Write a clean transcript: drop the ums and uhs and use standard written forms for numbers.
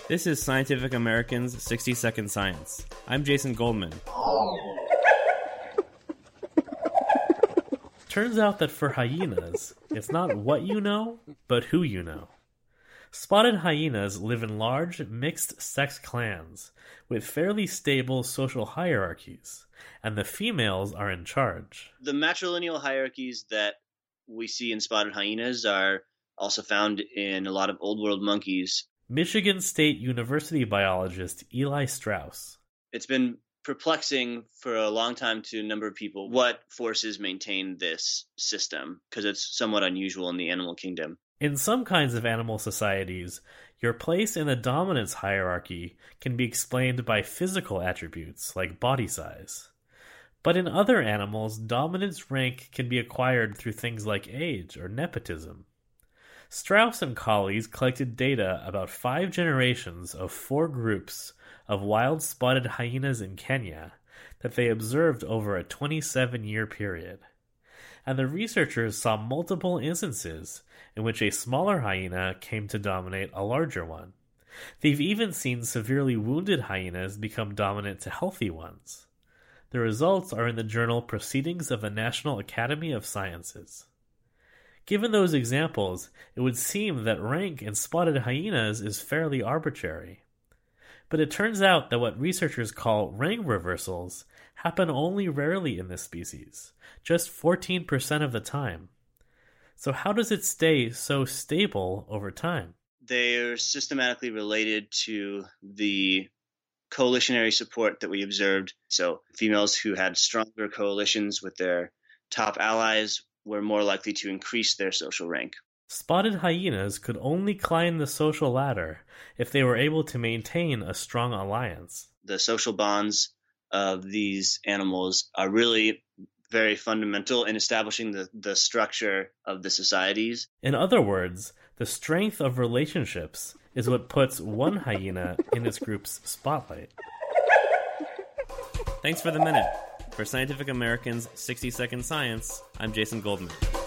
This is Scientific American's 60 Second Science. I'm Jason Goldman. Turns out that for hyenas, it's not what you know, but who you know. Spotted hyenas live in large, mixed-sex clans with fairly stable social hierarchies, and the females are in charge. The matrilineal hierarchies that we see in spotted hyenas are also found in a lot of Old World monkeys. Michigan State University biologist Eli Strauss. It's been perplexing for a long time to a number of people what forces maintain this system, because it's somewhat unusual in the animal kingdom. In some kinds of animal societies, your place in the dominance hierarchy can be explained by physical attributes like body size. But in other animals, dominance rank can be acquired through things like age or nepotism. Strauss and colleagues collected data about 5 generations of 4 groups of wild spotted hyenas in Kenya that they observed over a 27-year period. And the researchers saw multiple instances in which a smaller hyena came to dominate a larger one. They've even seen severely wounded hyenas become dominant to healthy ones. The results are in the journal Proceedings of the National Academy of Sciences. Given those examples, it would seem that rank in spotted hyenas is fairly arbitrary. But it turns out that what researchers call rank reversals happen only rarely in this species, just 14% of the time. So how does it stay so stable over time? They're systematically related to the coalitionary support that we observed. So females who had stronger coalitions with their top allies were more likely to increase their social rank. Spotted hyenas could only climb the social ladder if they were able to maintain a strong alliance. The social bonds of these animals are really very fundamental in establishing the structure of the societies. In other words, the strength of relationships is what puts one hyena in its group's spotlight. Thanks for the minute. For Scientific American's 60 Second Science, I'm Jason Goldman.